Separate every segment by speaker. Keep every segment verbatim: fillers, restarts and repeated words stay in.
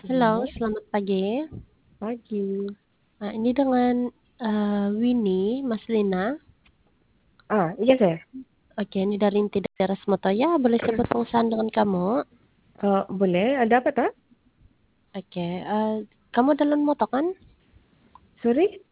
Speaker 1: Halo,
Speaker 2: Iya,
Speaker 1: selamat pagi.
Speaker 2: pagi.
Speaker 1: Nah, ini dengan eh, Winnie, Mas Lina.
Speaker 2: Ah, iya saya.
Speaker 1: Oke, ini dari Inti Daerah Motoya. Boleh saya buat pengusahaan dengan kamu?
Speaker 2: Ah, boleh, ada apa tak?
Speaker 1: Oke, eh, kamu dalam moto kan?
Speaker 2: Sorry?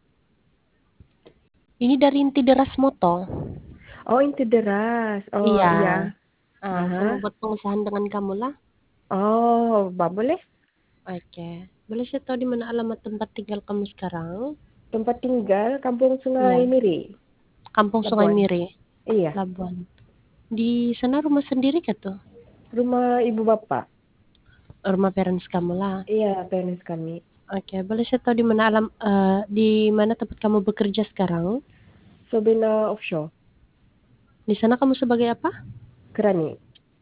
Speaker 1: Ini dari Inti Deras Moto.
Speaker 2: Oh, inti deras. Oh,
Speaker 1: Iya.
Speaker 2: iya.
Speaker 1: Ah, saya mau
Speaker 2: Aha.
Speaker 1: buat pengusahaan dengan kamu lah.
Speaker 2: Oh, ba boleh.
Speaker 1: Oke, boleh saya tahu di mana alamat tempat tinggal kamu sekarang?
Speaker 2: Tempat tinggal Kampung Sungai
Speaker 1: Iya,
Speaker 2: Miri,
Speaker 1: Kampung Sungai
Speaker 2: Labuan.
Speaker 1: Miri,
Speaker 2: Iya,
Speaker 1: Labuan. Di sana rumah sendiri kah tuh?
Speaker 2: rumah ibu bapak.
Speaker 1: Rumah parents kamu lah.
Speaker 2: Iya, tenis kami.
Speaker 1: Oke, boleh saya tahu di mana alam eh, di mana tempat kamu bekerja sekarang?
Speaker 2: Sobena Offshore,
Speaker 1: Di sana kamu sebagai apa?
Speaker 2: Kerani.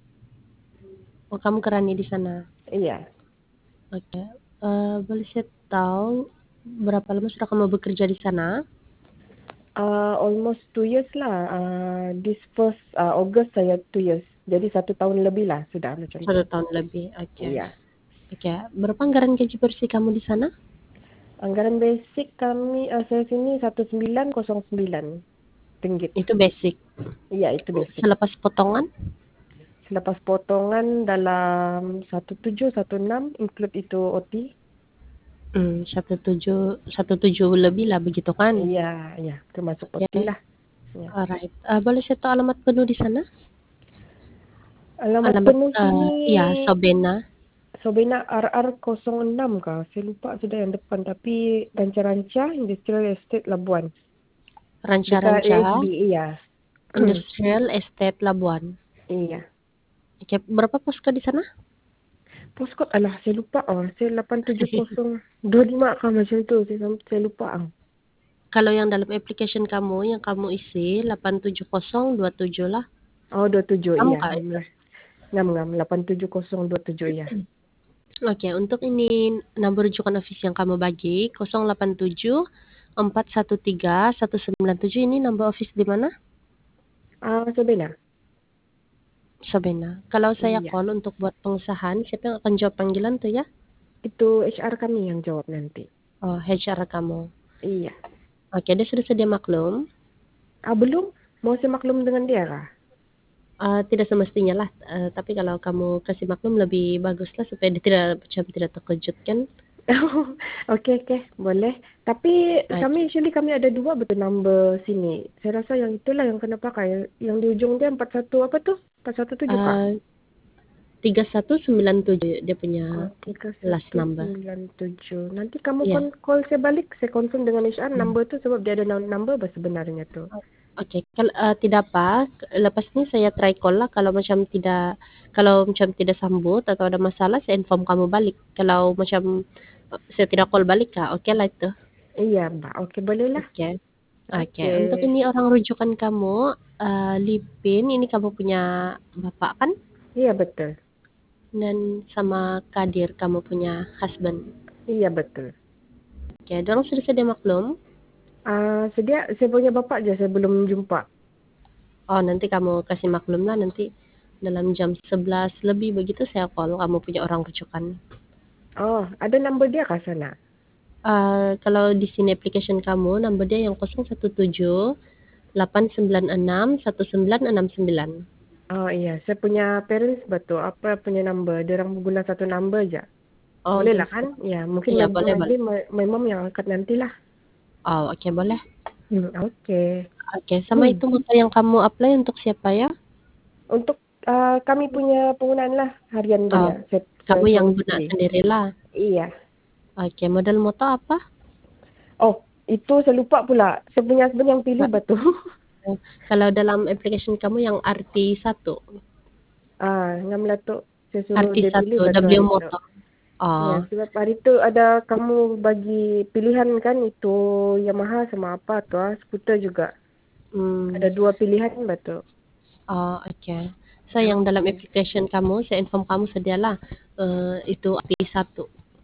Speaker 1: Oh, kamu kerani di sana.
Speaker 2: Iya.
Speaker 1: Oke. Eh, boleh saya tahu berapa lama sudah kamu bekerja di sana?
Speaker 2: Ah, almost two years lah. Ah, this first ah, August saya two years. Jadi satu tahun lebih lah sudah macam tu.
Speaker 1: Satu tahun lebih. Oke.
Speaker 2: Iya.
Speaker 1: Oke. Berapa anggaran gaji bersih kamu di sana?
Speaker 2: Anggaran basic kami, ah, saya sini satu sembilan kosong sembilan ringgit.
Speaker 1: Itu basic.
Speaker 2: Iya, itu basic.
Speaker 1: Selepas potongan?
Speaker 2: Selepas potongan dalam satu tujuh satu enam include itu O T.
Speaker 1: Hmm, satu tujuh satu tujuh lebih lah begitu kan?
Speaker 2: Iya, iya, termasuk O T
Speaker 1: Oke.
Speaker 2: lah. Ya.
Speaker 1: Alright. Eh, boleh saya tahu alamat penuh di sana?
Speaker 2: Alamat
Speaker 1: Alamat
Speaker 2: penuh
Speaker 1: eh,
Speaker 2: sini
Speaker 1: ya Sobena.
Speaker 2: Sobena R R kosong enam kah? Saya lupa sudah yang depan, tapi Ranca-Ranca Industrial Estate Labuan. Dekat
Speaker 1: Ranca-Ranca
Speaker 2: A S B, iya.
Speaker 1: Industrial Estate Labuan.
Speaker 2: Iya.
Speaker 1: Oke, berapa posko di sana?
Speaker 2: Postcode, alah, saya lupa. Oh, saya lapan tujuh kosong dua lima kah macam tu. Saya, saya lupa. Ah.
Speaker 1: Kalau yang dalam application kamu, yang kamu isi delapan tujuh nol dua tujuh lah.
Speaker 2: Oh, dua tujuh,
Speaker 1: Kamu
Speaker 2: iya.
Speaker 1: kak itu?
Speaker 2: Ngam-ngam, delapan tujuh kosong dua tujuh, iya.
Speaker 1: Oke, untuk ini nomor rujukan office yang kamu bagi nol delapan tujuh empat satu tiga satu sembilan tujuh ini nomor office di mana?
Speaker 2: Ah, Sobena.
Speaker 1: Sabena. Kalau saya
Speaker 2: Iya.
Speaker 1: call untuk buat pengusahaan, siapa yang akan jawab panggilan tuh ya?
Speaker 2: Itu H R kami yang jawab nanti.
Speaker 1: Oh, H R kamu.
Speaker 2: Iya.
Speaker 1: Oke, dia sudah sedia maklum.
Speaker 2: Ah, belum? Mau saya maklum dengan dia kah?
Speaker 1: Eh, tidak semestinya lah, Eh, tapi kalau kamu kasih maklum lebih bagus lah supaya dia tidak macam tidak terkejut kan.
Speaker 2: Oke, oke. Boleh. Tapi kami
Speaker 1: Oke.
Speaker 2: actually kami ada dua betul number sini. Saya rasa yang itulah yang kena pakai. Yang di ujung dia empat satu apa tuh? Empat satu tujuh kah?
Speaker 1: Eh, tiga satu sembilan tujuh dia punya
Speaker 2: Oh, tiga
Speaker 1: last
Speaker 2: satu
Speaker 1: number.
Speaker 2: sembilan tujuh. Nanti kamu
Speaker 1: Iya.
Speaker 2: kon call saya balik. Saya confirm dengan H R
Speaker 1: Hmm.
Speaker 2: number tu sebab dia ada number sebenarnya tu.
Speaker 1: Oke, kalau eh, tidak apa, lepas ini saya try call lah. Kalau macam tidak, kalau macam tidak sambut atau ada masalah, saya inform kamu balik. Kalau macam eh, saya tidak call balik kah, oke lah itu.
Speaker 2: Iya, Mbak. Oke, bolehlah.
Speaker 1: Oke, oke.
Speaker 2: Oke.
Speaker 1: Untuk ini orang rujukan kamu, eh, Lipin, ini kamu punya bapak kan?
Speaker 2: Iya, betul.
Speaker 1: Dan sama Kadir kamu punya husband.
Speaker 2: Iya, betul.
Speaker 1: Oke, dorong sudah sedia maklum.
Speaker 2: Ah, sedia saya punya bapak aja saya belum jumpa.
Speaker 1: Oh, nanti kamu kasih maklum lah nanti dalam jam sebelas lebih begitu saya call kamu punya orang rujukan.
Speaker 2: Oh, ada number dia kah sana?
Speaker 1: Eh, kalau di sini application kamu, number dia yang nol satu tujuh delapan sembilan enam satu sembilan enam sembilan.
Speaker 2: Oh iya, saya punya parents betul. Apa punya number? Dia orang guna satu number aja.
Speaker 1: Oh,
Speaker 2: Boleh lah
Speaker 1: gitu.
Speaker 2: kan? Ya, mungkin
Speaker 1: Iya,
Speaker 2: my,
Speaker 1: boleh,
Speaker 2: maybe
Speaker 1: boleh.
Speaker 2: my, my mom yang angkat nantilah.
Speaker 1: Oh, oke, boleh.
Speaker 2: Hmm, oke.
Speaker 1: Oke, sama
Speaker 2: Hmm.
Speaker 1: itu moto yang kamu apply untuk siapa ya?
Speaker 2: Untuk ah, kami punya penggunaan lah harian
Speaker 1: Oh,
Speaker 2: punya. Saya, saya
Speaker 1: kamu yang
Speaker 2: suami
Speaker 1: guna
Speaker 2: isteri.
Speaker 1: sendirilah.
Speaker 2: Iya.
Speaker 1: Oke, model moto apa?
Speaker 2: Oh, itu saya lupa pula. Saya punya husband yang pilih
Speaker 1: Kak,
Speaker 2: betul.
Speaker 1: eh, kalau dalam application kamu yang R T satu.
Speaker 2: ah, ngam lah tu. Saya suruh
Speaker 1: R T
Speaker 2: dia pilih
Speaker 1: satu
Speaker 2: betul
Speaker 1: W
Speaker 2: hari itu.
Speaker 1: moto.
Speaker 2: Ya,
Speaker 1: Oh,
Speaker 2: sebab hari tu ada kamu bagi pilihan kan itu Yamaha sama apa tu ah, skuter juga.
Speaker 1: hmm.
Speaker 2: Ada dua pilihan betul.
Speaker 1: Oh, oke. So, yang dalam
Speaker 2: Oke.
Speaker 1: application kamu, saya inform kamu sedialah eh, itu R T satu.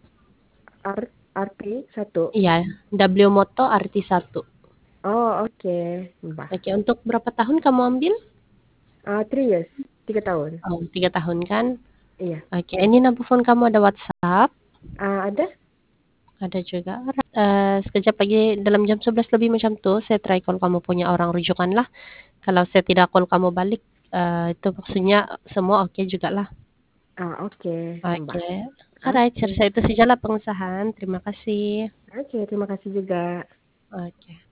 Speaker 2: R RP satu.
Speaker 1: Iya, W Moto R T satu.
Speaker 2: Oh, oke. Mbah.
Speaker 1: Oke, untuk berapa tahun kamu ambil?
Speaker 2: Ah, three years. Tiga tahun.
Speaker 1: Oh, tiga tahun kan?
Speaker 2: Iya.
Speaker 1: Oke, ini nomor phone kamu ada WhatsApp?
Speaker 2: Ah, ada?
Speaker 1: Ada juga. Eee, sekejap lagi dalam jam sebelas lebih macam tuh, saya try call kamu punya orang rujukan lah. Kalau saya tidak call kamu balik, eee, itu maksudnya semua oke jugalah.
Speaker 2: Ah, oke,
Speaker 1: Oke.
Speaker 2: Mbak.
Speaker 1: Alright, saya
Speaker 2: Oke.
Speaker 1: rasa itu sajalah pengusahaan. Terima kasih.
Speaker 2: Oke, terima kasih juga.
Speaker 1: Oke.